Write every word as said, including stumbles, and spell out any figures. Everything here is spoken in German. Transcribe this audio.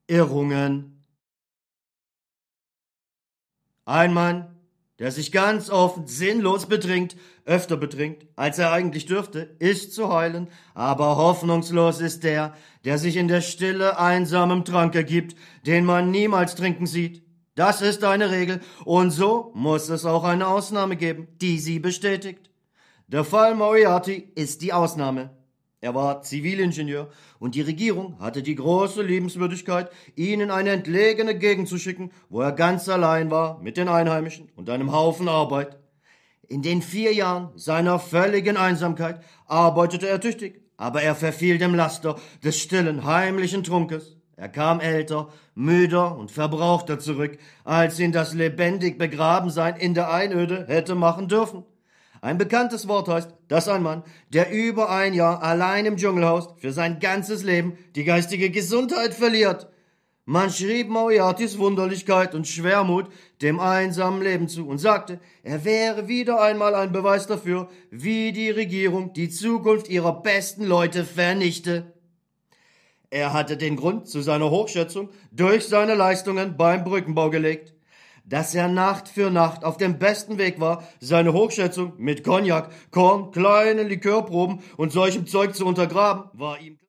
Irrungen. Ein Mann, der sich ganz offen sinnlos betrinkt, öfter betrinkt, als er eigentlich dürfte, ist zu heilen, aber hoffnungslos ist der, der sich in der Stille einsamem Trank ergibt, den man niemals trinken sieht. Das ist eine Regel, und so muss es auch eine Ausnahme geben, die sie bestätigt. Der Fall Moriarty ist die Ausnahme. Er war Zivilingenieur und die Regierung hatte die große Liebenswürdigkeit, ihn in eine entlegene Gegend zu schicken, wo er ganz allein war mit den Einheimischen und einem Haufen Arbeit. In den vier Jahren seiner völligen Einsamkeit arbeitete er tüchtig, aber er verfiel dem Laster des stillen, heimlichen Trunkes. Er kam älter, müder und verbrauchter zurück, als ihn das lebendig Begrabensein in der Einöde hätte machen dürfen. Ein bekanntes Wort heißt, dass ein Mann, der über ein Jahr allein im Dschungel haust, für sein ganzes Leben die geistige Gesundheit verliert. Man schrieb Moriartys Wunderlichkeit und Schwermut dem einsamen Leben zu und sagte, er wäre wieder einmal ein Beweis dafür, wie die Regierung die Zukunft ihrer besten Leute vernichte. Er hatte den Grund zu seiner Hochschätzung durch seine Leistungen beim Brückenbau gelegt. Dass er Nacht für Nacht auf dem besten Weg war, seine Hochschätzung mit Cognac, Korn, kleinen Likörproben und solchem Zeug zu untergraben, war ihm